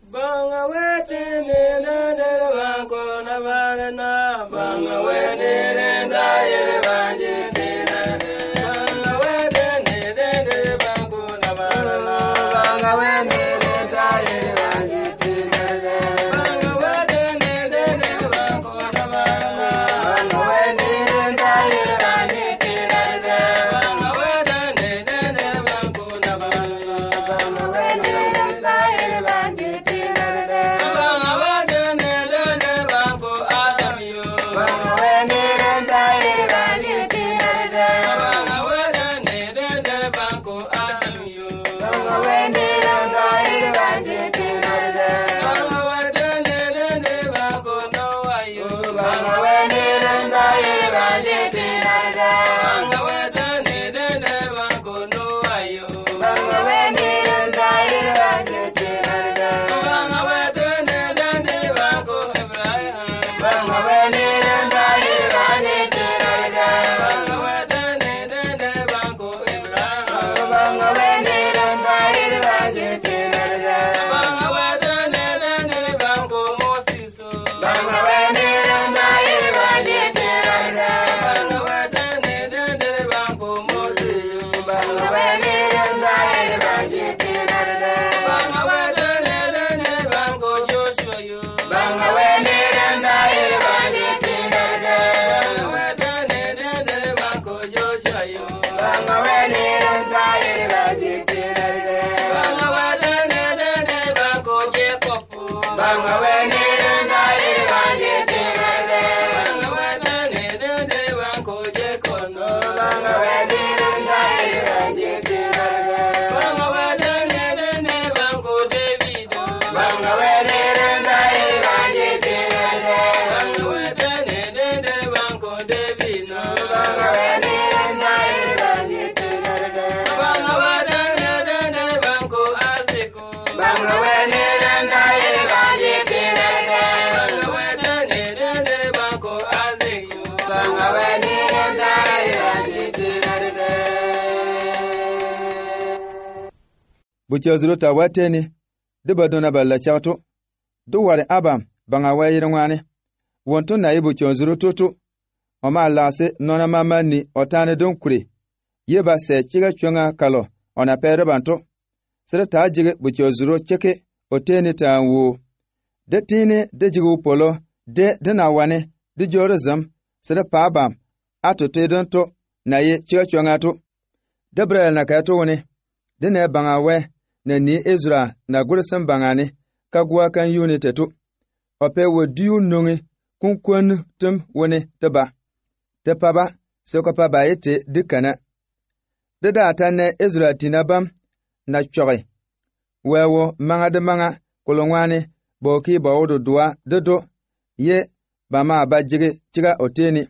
Banga wete ne de banko na barana banga wete ne da yere banje tina banga wete ne de banko na barana banga wete ne da yere banje tina banga wete ne de banko na barana banga wete ne da yere banje tina banga wete ne de banko na barana banga wete ne da yere banje Buchozuru ta wateni dibadona balla chawto du wari abam banga wayirngwane wonto na ibu chozuru tutu oma lase nona mamani otane donkure yeba se chiga chunga kalo ona pere banto sere ta jige buchozuru cheke oteni ta wu de tini de jigu polo de dina wane de jorazam sere pa abam atote donto na ye chiga chunga to debra na kato woni de ne banga we na ni Ezra na gursan bangane kagwa kan yuni tetu ope wodiu nungi kunkwen tum woni teba te paba soko paba yete dikana dada tane Ezra tinabam na chore wewo manga de manga kolongwane boki bawodo dua dodo ye bama abajige chiga oteni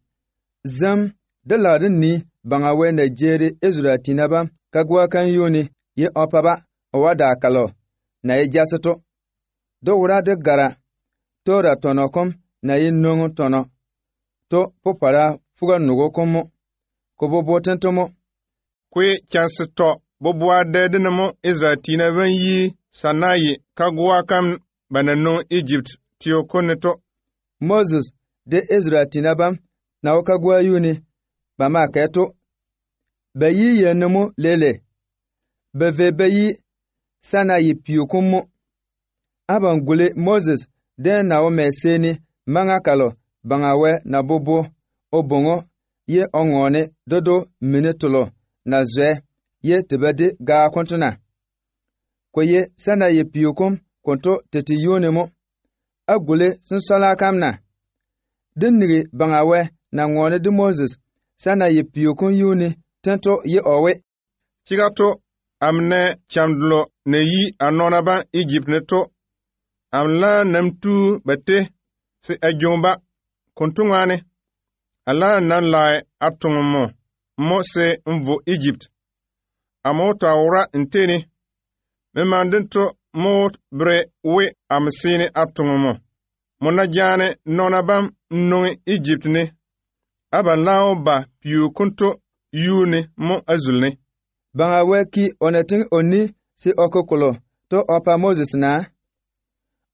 zam de ladin ni bangawe na jeri Ezra tinabam kagwa kan yuni ye opaba owada kalo na ye jasato do wura de gara tora tonokom na ye nongo tono to popara fuga nugo komo ko bobo tentomo kwe chansto bobo de dinamo Israel tina ban yi sanayi kagwa kam banano Egypt tio koneto Moses de Israel tinabam na okagwa yuni bama keto bayi yenemo lele beve bayi sana yi piukumu abangule Moses den na o meseni manga kalo bangawe na bobo obongo ye ongone dodo minutulo na zwe ye tebede ga kontuna koye sana yi piukum konto teti yonemo agule sunsala kamna dinni bangawe na ngone de Moses sana yi piukun yuni tento ye owe chigato amne chamdlo ne yi anona ba Egypt ne to amla namtu bate se ajomba kontungane ala nan lai atungo mo se mvo Egypt amota ora nteni memandento mo bre we amsini atungo mona jane nona bam no Egypt ne abalao ba piu kunto yune mo azulne banga weki onetin oni si okokolo to opa Moses na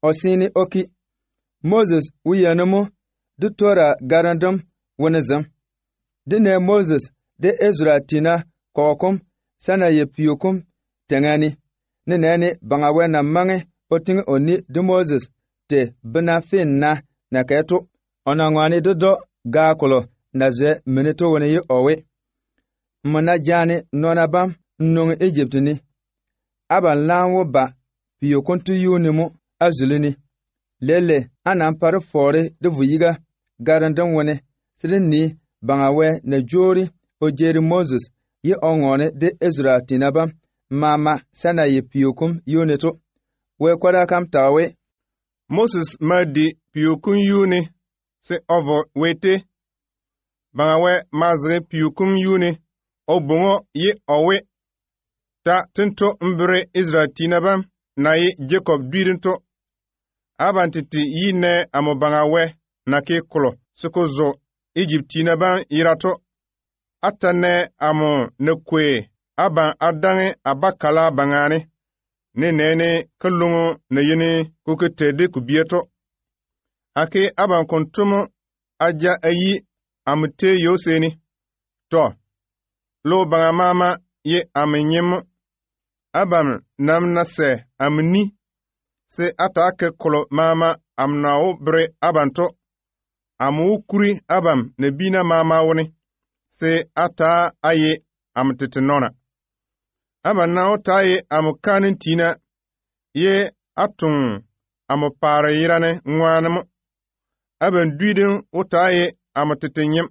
osini oki Moses wiyanemu de tora garandum wonazam de ne Moses de Ezra tina kokum sana ye piyukum tengani ne nene bangawe na mange oting oni de Moses te bena finna na keto onangwani do ga kolo na ze minito woni yi owe mona jani nona bam nung Egypt ni aban lanwo ba piyokuntu yunimu azulini lele anan par fore de vuyiga garandan woni sidin ni bangawe na jori o jeri Moses yi ongone de Ezra tinaba mama sana yi piyukum yunito we kwada kam tawe Moses madi piyukun yuni se ovo wete bangawe mazre piyukun yuni obungo yi owe ta tinto mbre Israel tinaba na yi Jacob dwirinto abantiti yi ne amo bangawe na ke kolo sukozo Egypt tinaba irato atane amo ne kwe aban adange abakala bangane ne nene kalungo ne yene kukete kubieto ake aban kontumo aja ayi amte yoseni to lo banga mama ye amenyem aban namna se amni se atake kolo mama amnao bre abanto amu kuri abam ne bina mama woni se ata aye amtetenona aban taye amukanin tina ye atun amupare yirane ngwanamo aban duidin utaye amtetenyem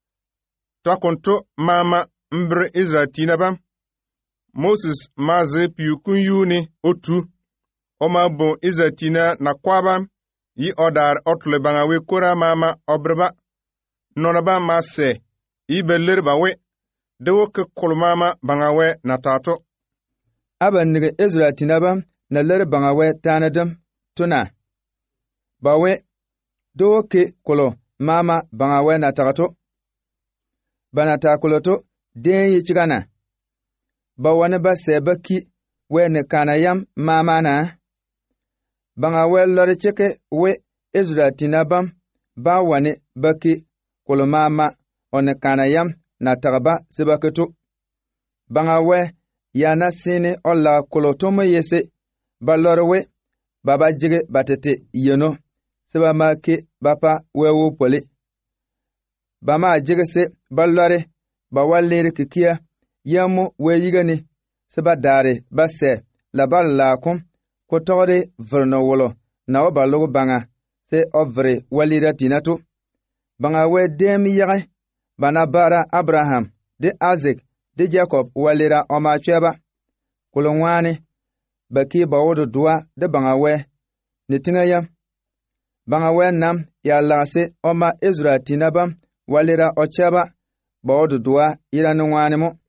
takonto mama mbre Israel tina bam Moses maze piyukun yuni otu oma bon Israel tina na kwabam yi odar otle bangawe kora mama obreba nonaba mase ibeler bawe dewo ke kolmama bangawe na tato aban nige Ezra tinaba na ler bangawe tanadam tuna bawe dewo ke kolo mama bangawe na tato bana ta koloto den yi chigana bawane ba sebaki we ne kanayam mama na bangawe lor cheke we Ezra tinabam ba wane baki kolo mama one kanayam na tagba sibaketu bangawe yana sini olla kolotomo yese balorwe baba jige batete yeno siba make bapa wewu poli bama jige se balore bawalere kikia yamu weyigani siba dare basse laballa kum ko tore verno wolo na obalugo banga se ovre walira tinatu bangawe dem yage bana bara Abraham de Isaac de Jacob walira oma cheba kulongwani baki bawodo dua de bangawe nitingaya bangawe nam ya lase oma Ezra tinabam walira ocheba bawodo dua iranwani mo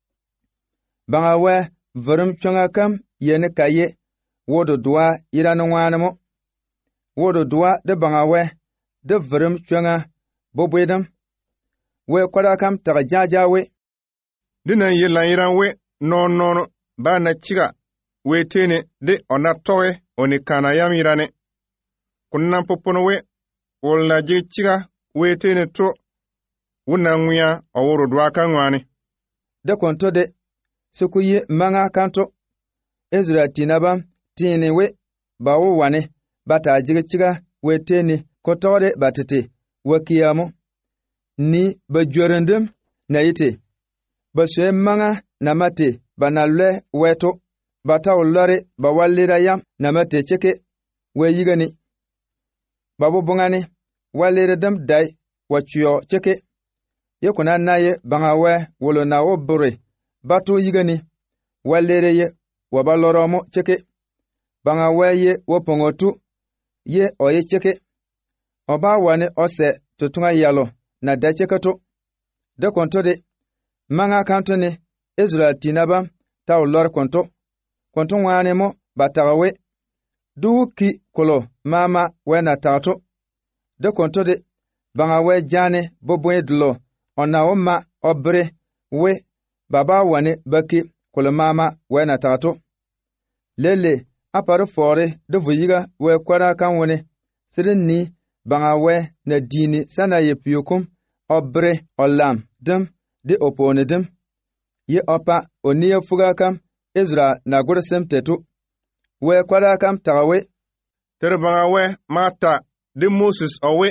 bangawe verum chonga kam yene kaye wodo dua iranwani mo wodo dua de bangawe de verum chonga bobwedam we kwada kam taga jajawe dinan yelan yiran we non ba na chiga we tene de ona towe oni kana yam yirane kunnan popono we wala je chiga we tene to wunan nguya aworo dwa kan wani de konto de sukuye manga kanto Ezra tinaba tini we bawo wane bata jige chiga we tene kotore batete wakiyamu ni bajorendem na yite baswe manga na mate banalwe weto bata olore bawalira yam na mate cheke we yigani babu bungani walira dam dai wachuyo cheke yekuna naye bangawe wolo na obure batu yigani walira ye wabaloromo cheke bangawe ye wopongotu ye oye cheke oba wane ose tutunga yalo na dace kato da konto de manga kanto ne Ezra tinaba ta olor konto wane mo batagawe duki kolo mama wena tato da konto de bangawe jane bobwe dlo ona oma obre we baba wane baki kolo mama wena tato lele apare fore de vuyiga we kwara kan woni sidin ni banga we na dini sana ye piyukum obre olam dim de opone dim ye opa oniye fuga kam Ezra na gursem tetu we kwara kam tagawe tere banga we mata de Moses owe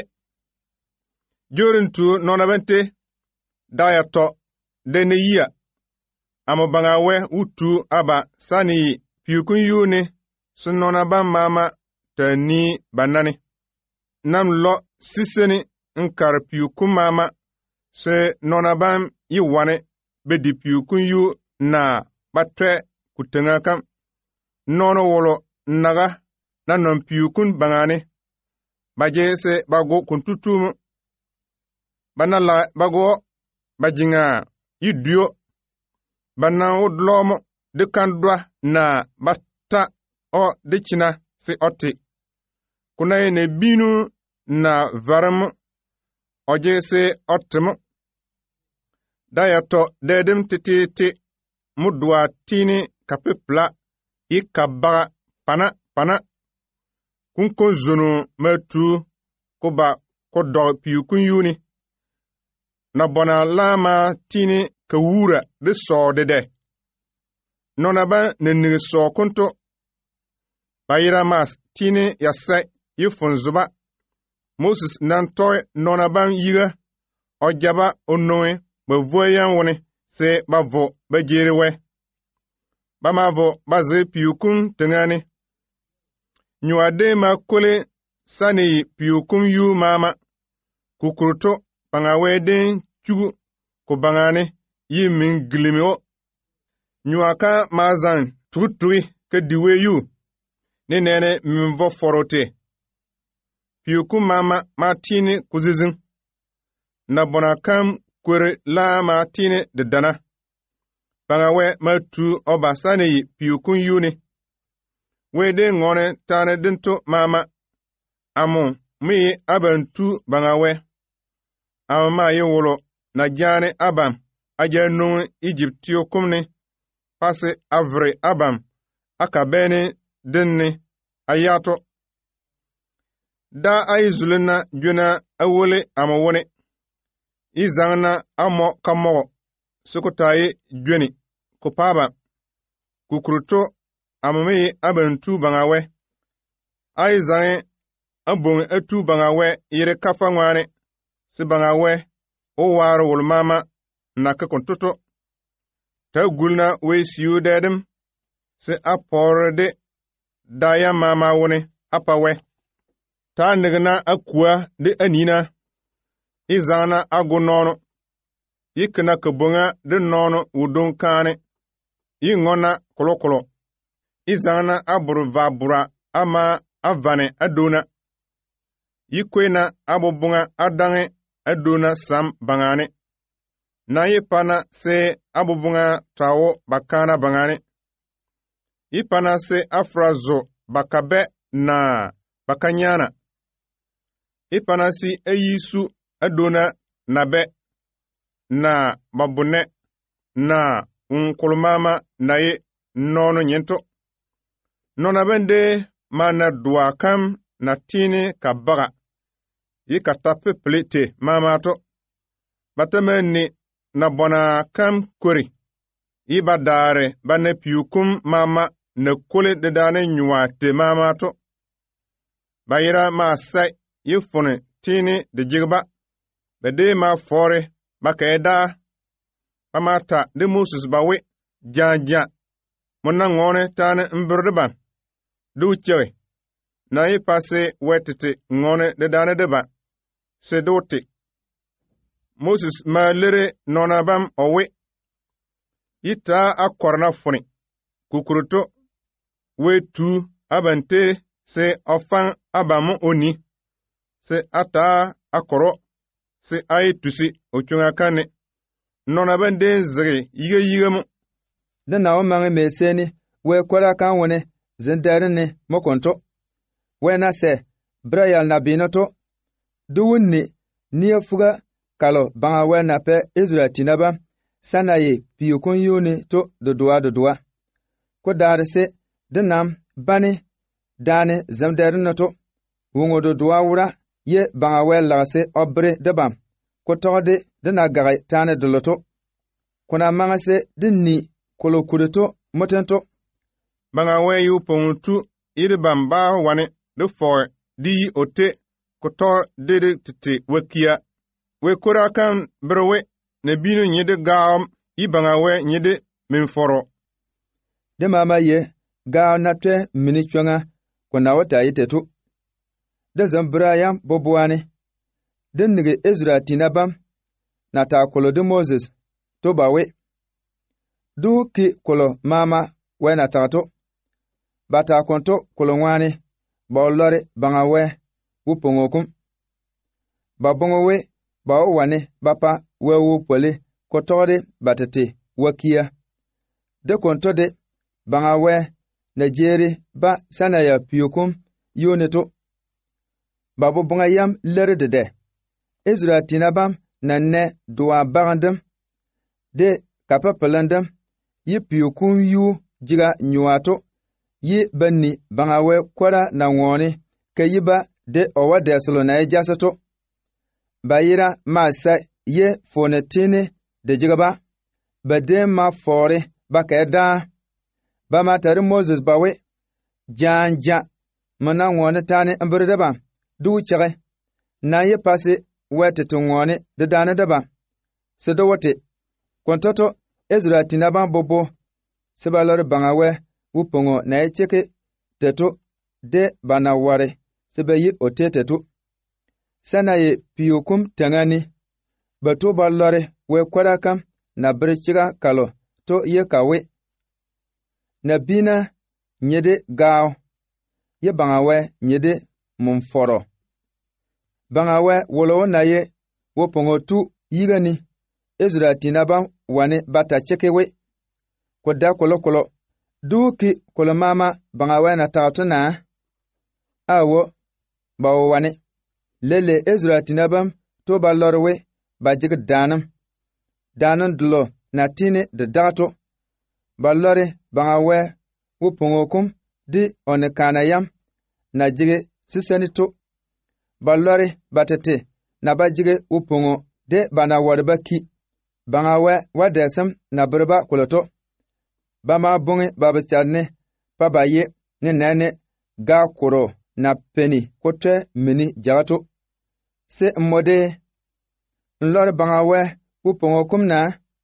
jorintu nonabente dayato de ne yia amo banga we utu aba sani piyukun yuni sunona ban mama tani banani nam lo siseni nkar piyukun mama se nona ban yiwane bedi piyukun yu na batre kutenga kam nono wolo naga na non piyukun bangane baje se bago kuntutum banala bago bajinga yidio bana wodlomo de kandwa na batta o de china se oti kuna ne binu na varam oje se otem dayato dedem tititi mudwa tini kapepla ikaba pana kunkon zono matu koba kodo piyukun yuni na bona lama tini kawura de so de nona ba ne so konto bayira mas tini yasa yifun zuba Moses nan toy nona ban yiga ojaba onoe ba voyan woni se ba vo ba jerewe ba ma vo ba ze piyukun tengani nyuade ma kole sani piyukun yu mama kukuruto pangaweden chugu ko bangane yimin glimio nyuaka mazan tutui ke diwe yu ne nene mimvo forote piyukun mama matini kuzizin na bonakam kwere la matini de dana bangawe matu oba sani piyukun yuni wede ngone tane dinto mama amu mi abantu bangawe ama ye wolo na jane abam ajanu Egyptio kumni pase avre abam akabene dinni ayato da aizulina juna awole amawone izangna amo kamo sukotaye jweni kupaba kukuruto amame abantu bangawe aizane abon atu bangawe yire kafa ngwane si bangawe o waro wulmama na kakontoto ta gulna we siyu dedem si aporde daya mama wone apawe ta nigna akua de anina izana agu nono yikna kabunga de nono wudun kane yingona kolokolo izana aburu vabura ama avane aduna yikwena abubunga adange aduna sam bangane na yipana se abubunga tawo bakana bangane yipana se afrazo bakabe na bakanyana yipana si eyisu aduna nabe na babune na unkulmama na ye nono nyento nona bende mana duakam na tini kabaga yikatape plete mamato batameni na bona kam kori ibadare bane piyukum mama na kole de dane nyuate mamato bayira ma sai yifune tini de jigba bede ma fore bakaeda pamata de Moses bawe janja mona ngone tane mbirban du chewe na yi pase wetete ngone de dane deba se dote Moses ma lere nonabam owe yita akorna funi kukuruto wetu abante se ofan abamu oni se ata akoro se aitusi ochunga kane nonabande zre yigemu de na o mange meseni we kwara kan woni zindarini mokonto we na se brayal na binoto duwunni niya fuga kalo banga we na pe Israel tinaba sanaye piyukun yuni to dodua ko darse dinam bani daani zamdɛɛdinni to wuŋodo duwa wura ye baŋa wɛ lagsi obri dibam ku tɔgdi di na gagi taani dilo to kuna maŋsi di ni kolo kudu to mutin to baŋa wɛ yu pɔŋɔ tu iri bam baa wani di fɔɔ di yi ote ku tɔ didi titi wekia we kura kan birwe ne binu nyidi gaam i baŋa wɛ nyidi min foro di mama ye gaaw na twe mini chwanga kuna wata yite tu da zambira yam bobuani din nige Ezra tinabam na ta kolo di Moses to bawe du ki kolo mama we na ta to bata konto kolo ngwani ba lori baŋa wɛ wu pongokum ba bongo we ba wani bapa we wu poli ko tɔgdi batete wakia de konto de baŋa wɛ na jeeri ba sanaya piyokum yuni to babu baŋa yam lerdi de Ezra tinabam na ne duwa bagandim de kapa pelendim yi piyokum yu jiga nyuato yi banni baŋa wɛ kwara na ŋoni ka yi ba de owa deslo na jasato bayira ma sa ye fone tini de jiga ba de ma fori ba ka da ba ma tare Moses bawe janja mana ŋoni tani ambirda ba du chege na ye pasi wete tu ŋoni de dana da ba se do wote kontoto Ezra tinaba bobo se ba lor baŋa wɛ wu pongo na ye cheke teto de bana ware se ba yi otete tu sana ye piyokum tangani bato ba lore we kwara kam na birchiga kalo to ye kawe na bina nyede gaaw ye baŋa wɛ nyede mumforo baŋa wɛ wolo na ye wo pongo tu yigani Ezra tinaba wani bata cheke we ko da kolo duki kolo mama baŋa wɛ na taatuna awo bawo wani lele Ezra tinabam to ba lorwe ba jig danan dulo na tini de dato ba lore baŋa wɛ wu pongokum di one kana yam na jige sisani to ba lore batete na ba jige wu pongo de bana warba ki baŋa wɛ wa desam na birba kuloto ba ma bungi babacharne pa ba ye ni nene ga kuro na peni kote mini jagato se mmode nlor baŋa wɛ wu pongo kumna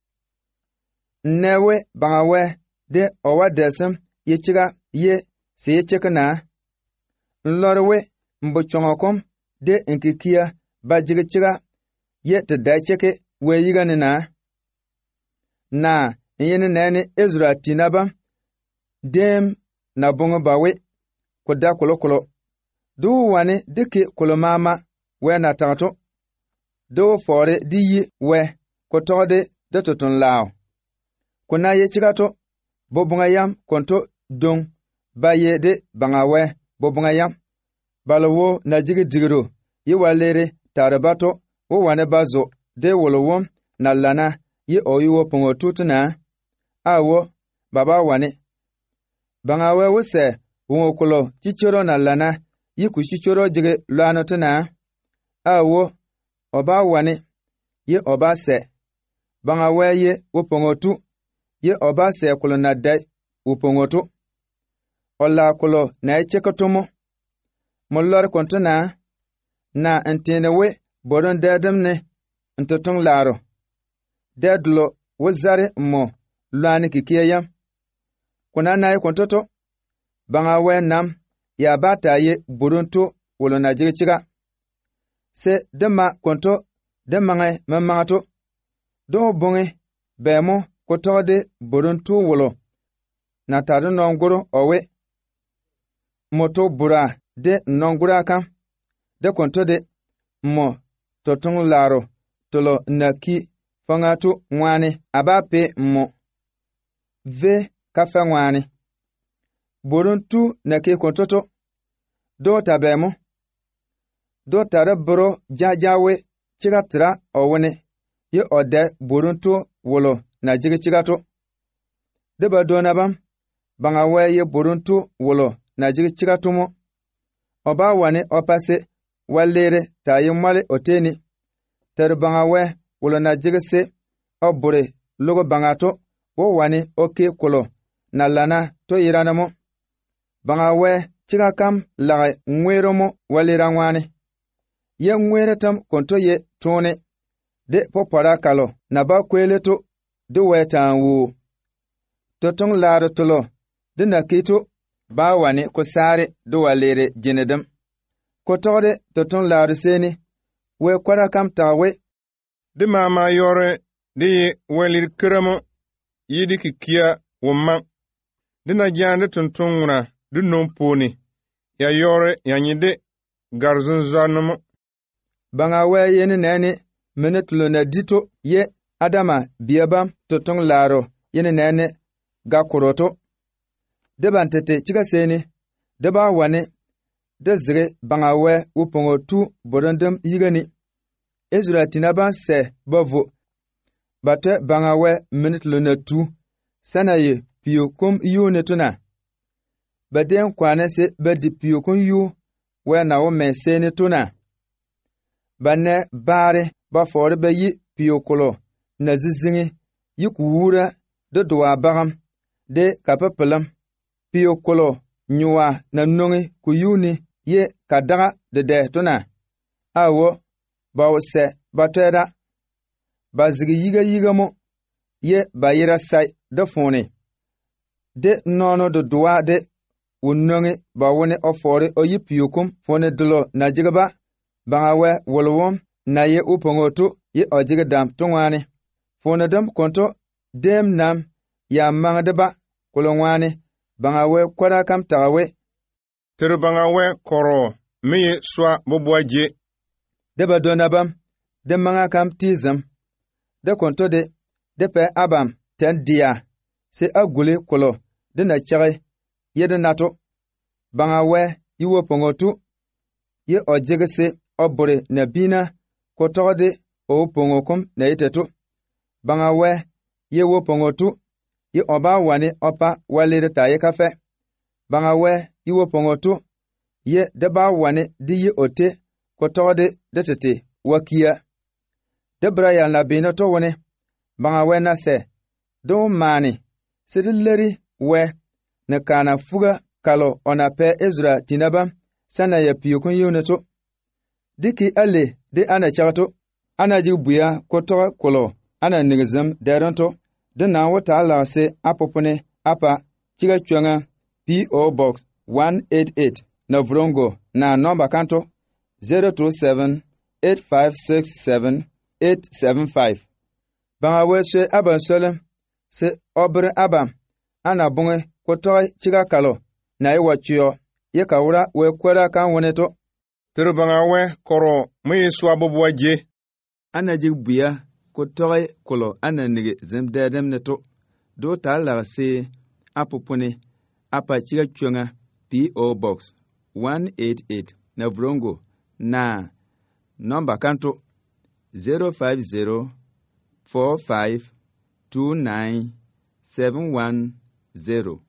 newe baŋa wɛ de owa desem ye chiga ye se ye chekna nlor we mbo chongokum de nkikia ba jige chiga ye te da cheke we yigani na yene nene Ezra tinaba dem na bongo bawe ko da kolo du wani diki kolo mama we na tato do fore di yi we ko tode de totun lao kuna ye chigato bobunga yam konto dong ba ye de baŋa wɛ bobunga yam balawo na jigi digiro yi walere tarabato wo wane bazo de wolowom na lana yi oyiwo pongo tutuna awo baba wani baŋa wɛ wuse wuŋo kulo chichoro na lana yi ku chichoro jigi lano tuna awo oba wani ye oba se baŋa wɛ ye wo pongo tu ye oba se kulo na dai wo pongo tu ola kulo na echekatomo molor kontuna na ntene we bodon dadam ne ntotong laro dadlo wazare mo lani kikiyam kuna na ye kontoto baŋa wɛ nam ya bata ye buruntu wolo na jigichiga se dema konto de maŋe mamaŋato do bonge bemo ko tɔgde buruntu wolo na tare nonguro owe moto bura de nongura kam de konto de mo totong laro tolo naki fangatu ngwani abape mo ve kafa ngwani buruntu naki kontoto do tabemo do tare bro jajawe chigatra owone ye ode buruntu wolo na jigi chigato de ba dona bam baŋa wɛ ye buruntu wulo na jigi chiga tumo. O ba wani o pase walere ta yi mwali o teni. Ter baŋa wɛ wulo na jigi se o buri lugo baŋa to wo wani o ke kulo na lana to yiranamo. Baŋa wɛ chiga kam lagi ŋwero mo walera ŋwani. Ye ŋwere tam konto ye tuni. De popora kalo na ba kwele to de wɛ taan wu. Totong laaro tolo de na kito ba wani ko sare de walere jinedem. Ko togde totong laaro seni we kwara kam tawe. De mama yore de ye welir keramo yidi kikia wumma. De na jande tuntunguna de nomponi ya yore yanyide garzun zanamo. Baŋa wɛ yeni neni menetlo na dito ye adama biabam totong laaro yeni neni ga kuroto. De bantete chiga seni de ba wani de zire baŋa wɛ wupongo tu borondem yigani. Ezra tinaban se bavo bate baŋa wɛ menetlo na tu sana ye piyo kum yu netuna. Baden kwane se bedi piyo kum yu wɛ na wo me seni tuna. Bane bare ba fore ba yi piyo kulo na zizingi yi kuwura de duwa bagam de kapapelam. Piyo kulo nyuwa na nungi kuyuni ye kadaga de tuna. Awo ba se ba teda. Ba zigi yiga mo ye ba yira sai de funi. De nono de duwa de unungi ba wone o fore o yi piyo kum fone dolo na jigaba. Baŋa wɛ wulwom na ye upongo tu ye o jigi dam tuŋwani. Fone dem konto dem nam ya maŋdeba kulo ŋwani. Baŋa wɛ kwara kam tagawe. Ter baŋa wɛ koro mi ye swa bubwa je. De ba donabam de maŋa kam tizem. De konto de pe abam ten dia se aguli kulo de na chagi ye de nato. Baŋa wɛ yi wopongo tu ye o jigi se o buri na bina ko togde o pongo kum na itetu. Baŋa wɛ ye wo pongo tu ye oba wani opa walire ta ye kafe. Baŋa wɛ ye wo pongo tu ye de ba wani di ye ote ko togde de tete wakia. De bra yal na bina to wani. Baŋa wɛ na se do mani se de leri wɛ ne kana fuga kalo ona pe Ezra tinabam sana ya piyokun yunetu. Diki ale de ana chagato ana jig buya ko to kolo ana nigzem deranto de na wata la se apopone apa chiga chwanga PO Box 188 na Vrongo na nomba kanto 02785678875. Baŋa wɛ se aban solem se obre abam ana bunge ko to chiga kalo na yi wachiyo ye kawura we kwera kan woneto. Ter baŋa wɛ koro mi ye swa bubwa je. Ana jig buya ko toy kulo ana nige zem dedem neto. Do ta la se apopone apa chiga chunga PO Box 188 na Vrongo na nomba kanto 05045297110.